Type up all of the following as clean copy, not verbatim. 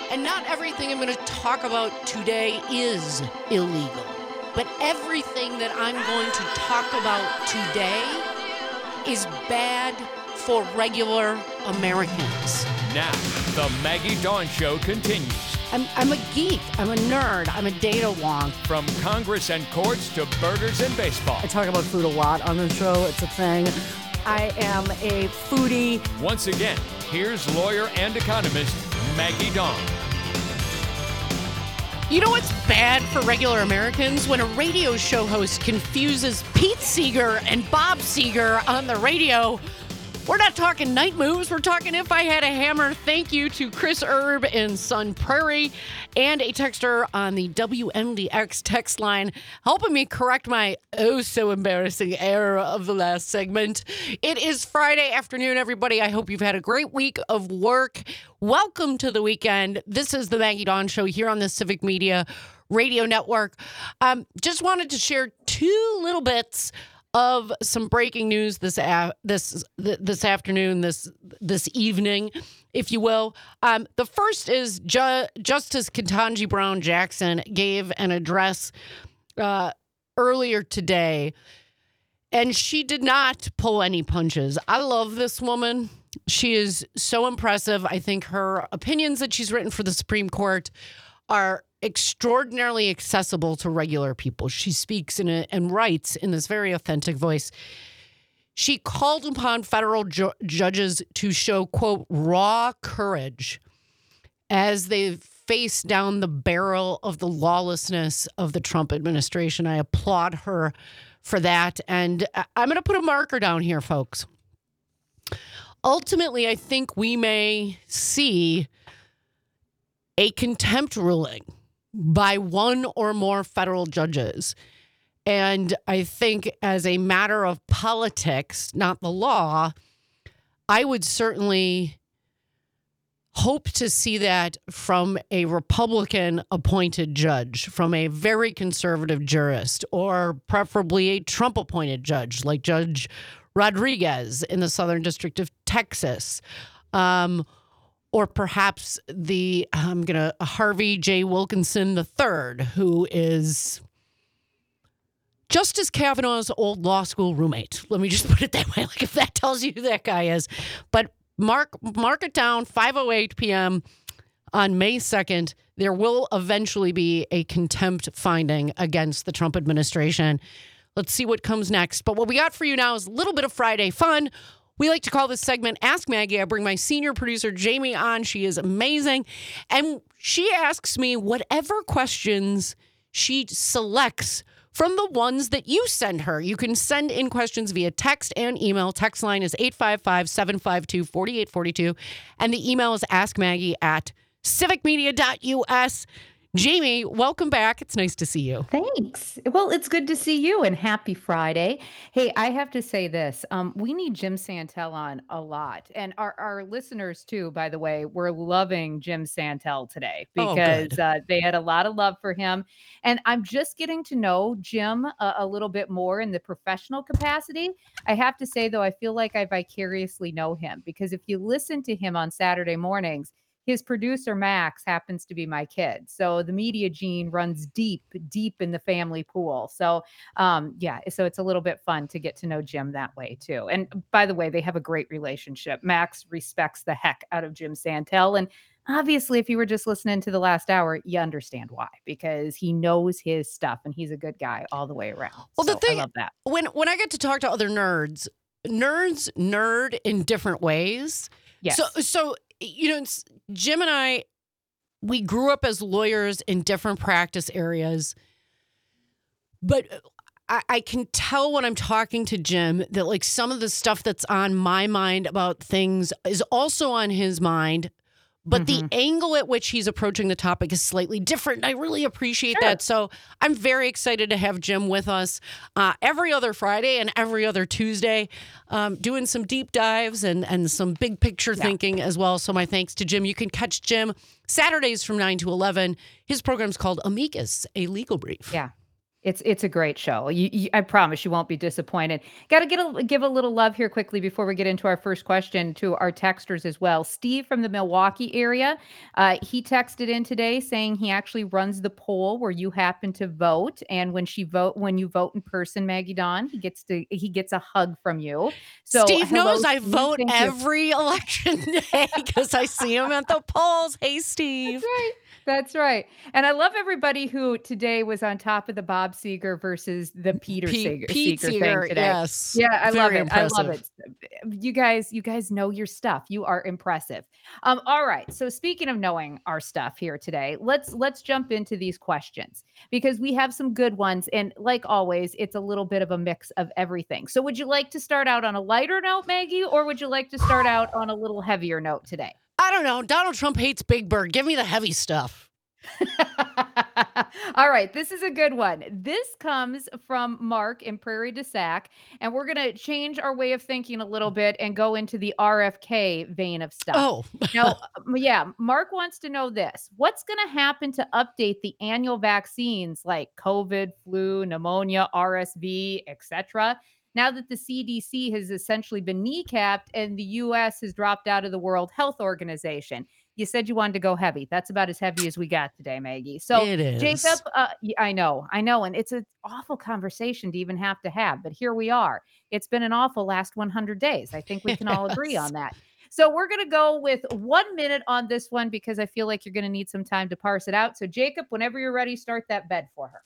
And not everything I'm going to talk about today is illegal. But everything that I'm going to talk about today is bad for regular Americans. Now, the Maggie Dawn Show continues. I'm a geek. I'm a nerd. I'm a data wonk. From Congress and courts to burgers and baseball. I talk about food a lot on the show. It's a thing. I am a foodie. Once again, here's lawyer and economist Maggie Dawn. You know what's bad for regular Americans? When a radio show host confuses Pete Seeger and Bob Seeger on the radio. We're not talking night moves. We're talking If I Had a Hammer. Thank you to Chris Erb in Sun Prairie and a texter on the WMDX text line helping me correct my so embarrassing error of the last segment. It is Friday afternoon, everybody. I hope you've had a great week of work. Welcome to the weekend. This is the Maggie Dawn Show here on the Civic Media Radio Network. Just wanted to share two little bits of some breaking news this afternoon, this evening, if you will. The first is Justice Ketanji Brown Jackson gave an address earlier today, and she did not pull any punches. I love this woman. She is so impressive. I think her opinions that she's written for the Supreme Court are extraordinarily accessible to regular people. She speaks and writes in this very authentic voice. She called upon federal judges to show, quote, raw courage as they face down the barrel of the lawlessness of the Trump administration. I applaud her for that. And I'm going to put a marker down here, folks. Ultimately, I think we may see a contempt ruling by one or more federal judges. And I think as a matter of politics, not the law, I would certainly hope to see that from a Republican-appointed judge, from a very conservative jurist, or preferably a Trump-appointed judge like Judge Rodriguez in the Southern District of Texas. Or perhaps the Harvey J. Wilkinson III, who is Justice Kavanaugh's old law school roommate. Let me just put it that way, like if that tells you who that guy is. But mark it down, 5:08 p.m. on May 2nd. There will eventually be a contempt finding against the Trump administration. Let's see what comes next. But what we got for you now is a little bit of Friday fun. We like to call this segment Ask Maggie. I bring my senior producer, Jamie, on. She is amazing. And she asks me whatever questions she selects from the ones that you send her. You can send in questions via text and email. Text line is 855-752-4842. And the email is askmaggie@civicmedia.us. Jamie, welcome back. It's nice to see you. Thanks. Well, it's good to see you and happy Friday. Hey, I have to say this. We need Jim Santel on a lot. And our listeners, too, by the way, were loving Jim Santel today because they had a lot of love for him. And I'm just getting to know Jim a little bit more in the professional capacity. I have to say, though, I feel like I vicariously know him because if you listen to him on Saturday mornings, his producer, Max, happens to be my kid. So the media gene runs deep in the family pool. So, so it's a little bit fun to get to know Jim that way, too. And by the way, they have a great relationship. Max respects the heck out of Jim Santel. And obviously, if you were just listening to the last hour, you understand why, because he knows his stuff and he's a good guy all the way around. Well, so the thing, I love that. When I get to talk to other nerds nerd in different ways. Yes. So Jim and I, we grew up as lawyers in different practice areas, but I can tell when I'm talking to Jim that like some of the stuff that's on my mind about things is also on his mind, but the angle at which he's approaching the topic is slightly different. I really appreciate that. So I'm very excited to have Jim with us every other Friday and every other Tuesday, doing some deep dives and some big picture thinking as well. So my thanks to Jim. You can catch Jim Saturdays from 9 to 11. His program's called Amicus, a legal brief. Yeah. It's a great show. I promise you won't be disappointed. Got to give a little love here quickly before we get into our first question to our texters as well. Steve from the Milwaukee area, he texted in today saying he actually runs the poll where you happen to vote, and when you vote in person, Maggie Dawn, he gets a hug from you. So Steve hello, knows I Steve. vote Thank you. every election day because I see him at the polls. Hey, Steve. That's right. That's right. And I love everybody who today was on top of the Bob Seger versus the Peter Pete Seeger thing Seeger, today. yes. Yeah, I love Very it. I love impressive. it. You guys know your stuff. You are impressive. All right. So speaking of knowing our stuff here today, let's jump into these questions because we have some good ones. And like always, it's a little bit of a mix of everything. So would you like to start out on a lighter note, Maggie, or would you like to start out on a little heavier note today? I don't know. Donald Trump hates Big Bird. Give me the heavy stuff. All right, this is a good one. This comes from Mark in Prairie du Sac, and we're going to change our way of thinking a little bit and go into the RFK vein of stuff. Oh, Now, yeah, Mark wants to know this. What's going to happen to update the annual vaccines like COVID, flu, pneumonia, RSV, etc.? Now that the CDC has essentially been kneecapped and the US has dropped out of the World Health Organization. You said you wanted to go heavy. That's about as heavy as we got today, Maggie. So, it is. Jacob, I know, and it's an awful conversation to even have to have, but here we are. It's been an awful last 100 days. I think we can all agree Yes. on that. So, we're going to go with 1 minute on this one because I feel like you're going to need some time to parse it out. So, Jacob, whenever you're ready, start that bed for her.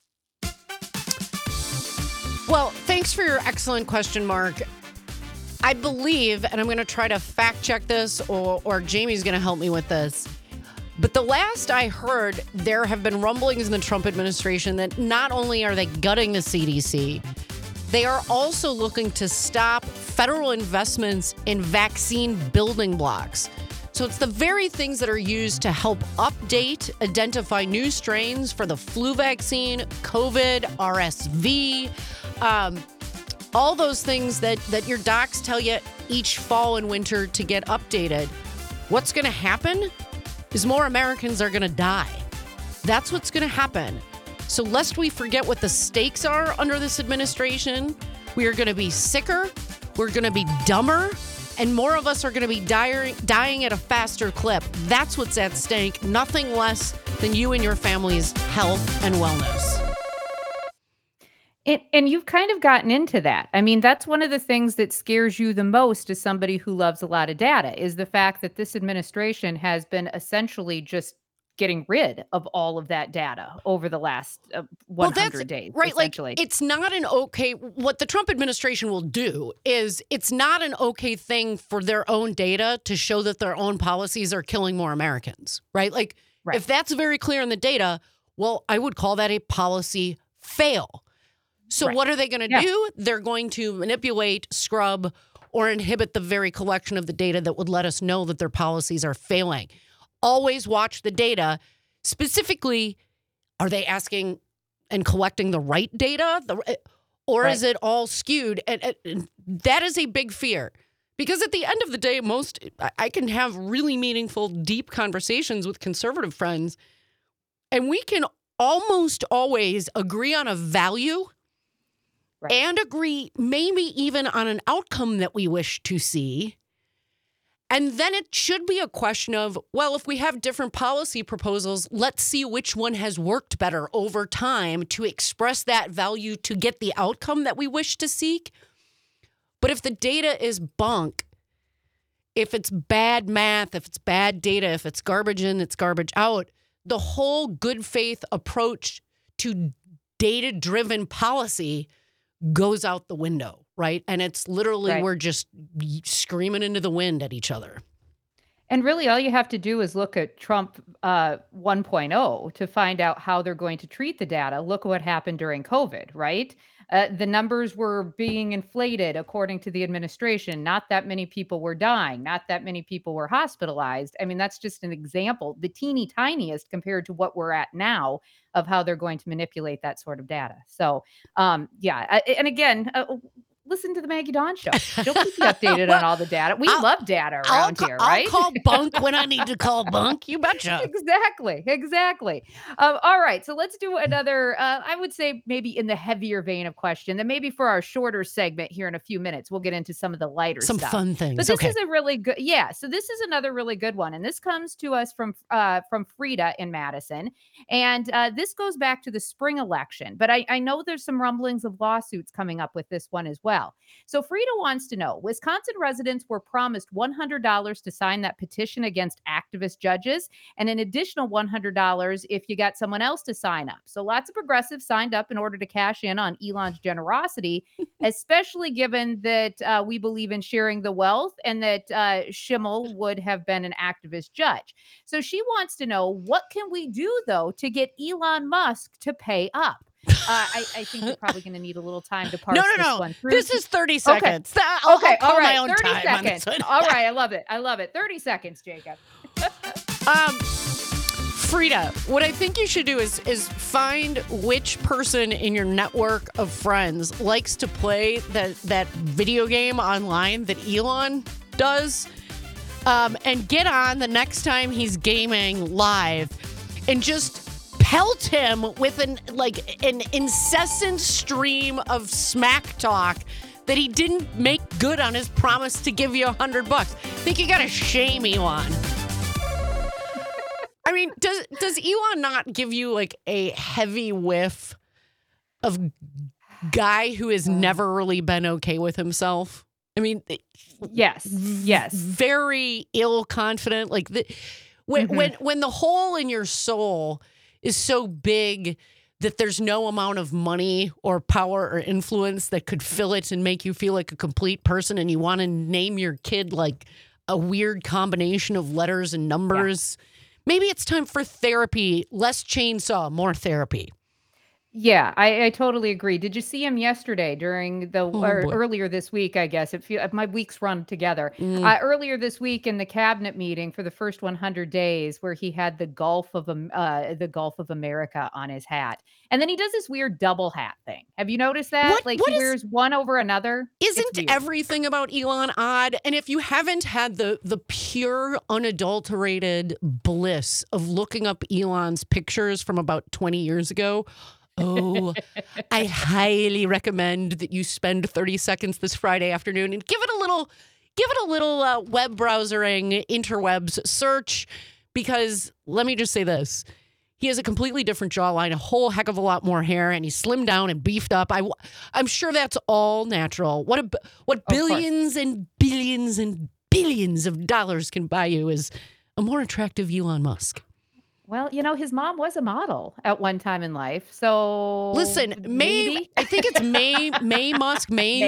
Well, thanks for your excellent question, Mark. I believe, and I'm going to try to fact check this, or Jamie's going to help me with this. But the last I heard, there have been rumblings in the Trump administration that not only are they gutting the CDC, they are also looking to stop federal investments in vaccine building blocks. So it's the very things that are used to help update, identify new strains for the flu vaccine, COVID, RSV, all those things that your docs tell you each fall and winter to get updated. What's going to happen is more Americans are going to die. That's what's going to happen. So lest we forget what the stakes are under this administration, we are going to be sicker, we're going to be dumber, and more of us are going to be dying at a faster clip. That's what's at stake, nothing less than you and your family's health and wellness. And you've kind of gotten into that. I mean, that's one of the things that scares you the most as somebody who loves a lot of data is the fact that this administration has been essentially just getting rid of all of that data over the last 100 days, right. Like, essentially. it's not an okay. What the Trump administration will do is it's not an okay thing for their own data to show that their own policies are killing more Americans, right? Like, Right. if that's very clear in the data, well, I would call that a policy fail. So Right. what are they going to Yeah. do? They're going to manipulate, scrub, or inhibit the very collection of the data that would let us know that their policies are failing. Always watch the data. Specifically, are they asking and collecting the right data? Or Right. is it all skewed? And that is a big fear. Because at the end of the day, I can have really meaningful, deep conversations with conservative friends, and we can almost always agree on a value. Right. And agree maybe even on an outcome that we wish to see. And then it should be a question of, well, if we have different policy proposals, let's see which one has worked better over time to express that value to get the outcome that we wish to seek. But if the data is bunk, if it's bad math, if it's bad data, if it's garbage in, it's garbage out, the whole good faith approach to data-driven policy goes out the window, right? And it's literally Right. we're just screaming into the wind at each other. And really, all you have to do is look at Trump 1.0 to find out how they're going to treat the data. Look what happened during COVID, right? The numbers were being inflated according to the administration. Not that many people were dying. Not that many people were hospitalized. I mean, that's just an example, the teeny tiniest compared to what we're at now of how they're going to manipulate that sort of data. So, and again, listen to the Maggie Dawn Show. She'll keep you updated on all the data. We love data around here, right? I'll call bunk when I need to call bunk. You betcha. Exactly. All right. So let's do another, I would say maybe in the heavier vein of question. Then maybe for our shorter segment here in a few minutes, we'll get into some of the lighter some stuff. fun things. But this is a really good, so this is another really good one. And this comes to us from Frida in Madison. And this goes back to the spring election. But I know there's some rumblings of lawsuits coming up with this one as well. So Frida wants to know, Wisconsin residents were promised $100 to sign that petition against activist judges and an additional $100 if you got someone else to sign up. So lots of progressives signed up in order to cash in on Elon's generosity, especially given that we believe in sharing the wealth and that Schimmel would have been an activist judge. So she wants to know, what can we do, though, to get Elon Musk to pay up? I think we're probably going to need a little time to parse this one through. This is 30 seconds. I'll call all right, my own 30 time seconds. on this one. All right, I love it. 30 seconds, Jacob. Frida, what I think you should do is find which person in your network of friends likes to play that video game online that Elon does, and get on the next time he's gaming live and just pelt him with an incessant stream of smack talk that he didn't make good on his promise to give you $100. I think you gotta shame Elon. I mean, does Elon not give you like a heavy whiff of guy who has never really been okay with himself? I mean, yes, very ill confident. Like when the hole in your soul is so big that there's no amount of money or power or influence that could fill it and make you feel like a complete person, and you want to name your kid like a weird combination of letters and numbers. Yeah. Maybe it's time for therapy, less chainsaw, more therapy. Yeah, I totally agree. Did you see him yesterday during earlier this week, I guess? My weeks run together. Earlier this week in the cabinet meeting for the first 100 days, where he had the Gulf of America on his hat. And then he does this weird double hat thing. Have you noticed that? He wears one over another. Isn't everything about Elon odd? And if you haven't had the pure, unadulterated bliss of looking up Elon's pictures from about 20 years ago, I highly recommend that you spend 30 seconds this Friday afternoon and give it a little web browsering, interwebs search, because let me just say this. He has a completely different jawline, a whole heck of a lot more hair, and he's slimmed down and beefed up. I'm sure that's all natural. What billions and billions and billions of dollars can buy you is a more attractive Elon Musk. Well, his mom was a model at one time in life. So listen, Maeve, I think it's Maeve Musk.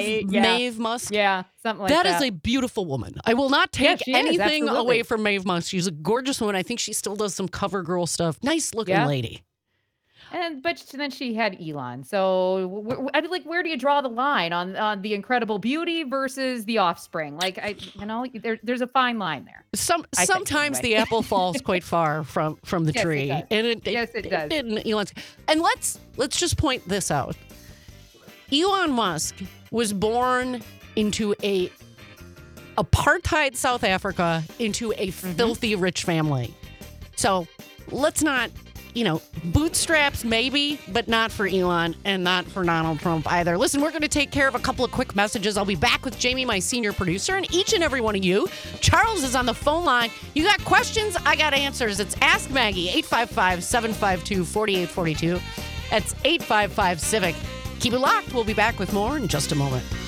Yeah, something like that. That is a beautiful woman. I will not take anything away from Maeve Musk. She's a gorgeous woman. I think she still does some cover girl stuff. Nice looking lady. But then she had Elon. So I mean, where do you draw the line on the incredible beauty versus the offspring? There's a fine line there. Sometimes the apple falls quite far from the tree, and it does. It didn't. Elon's. And let's just point this out. Elon Musk was born into a apartheid South Africa, into a filthy rich family. So let's not. Bootstraps maybe, but not for Elon and not for Donald Trump either. Listen, we're going to take care of a couple of quick messages. I'll be back with Jamie, my senior producer, and each and every one of you. Charles is on the phone line. You got questions? I got answers. It's Ask Maggie, 855-752-4842. That's 855-CIVIC. Keep it locked. We'll be back with more in just a moment.